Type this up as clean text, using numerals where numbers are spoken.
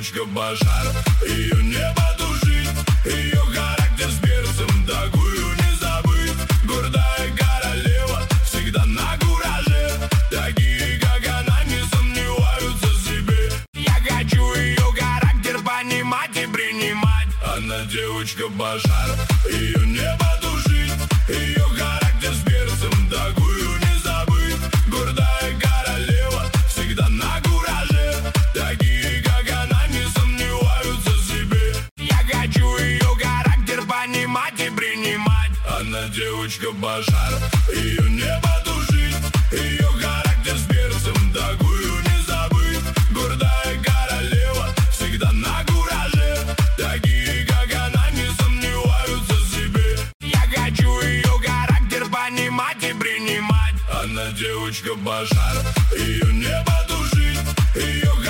девочка пожар, ее не потушить, ее характер с перцем, такую не забыть. Гордая королева, всегда на кураже, такие, как она, не сомневаются в себе. Я хочу ее характер понимать и принимать. Она девочка пожар, ее не потушить, ее характер с перцем, такую не забыть. Гордая королева, всегда на кураже, такие, как она, не сомневаются в себе. Я хочу ее характер понимать и принимать. Она девочка пожар, ее не потушить, ее характер с перцем, такую не забыть. Гордая королева, всегда на кураже, такие, как она, не сомневаются в себе. Я хочу ее характер понимать и принимать. Она девочка пожар, ее не потушить, ее